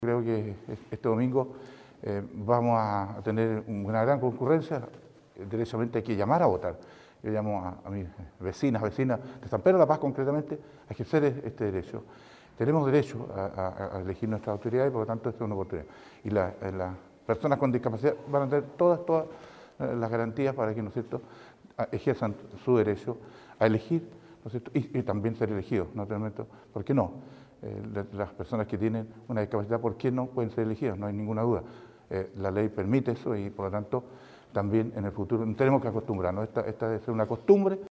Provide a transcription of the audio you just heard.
Creo que este domingo vamos a tener una gran concurrencia. Derechamente hay que llamar a votar. Yo llamo a mis vecinas de San Pedro de la Paz concretamente a ejercer este derecho. Tenemos derecho a elegir nuestras autoridades y por lo tanto esto es una oportunidad. Y las personas con discapacidad van a tener todas las garantías para que, ¿no es cierto?, ejerzan su derecho a elegir, ¿no es cierto?, y también ser elegidos, naturalmente. ¿Por qué no? Las personas que tienen una discapacidad, ¿por qué no pueden ser elegidas? No hay ninguna duda. La ley permite eso y por lo tanto también en el futuro tenemos que acostumbrarnos. Esta debe ser una costumbre.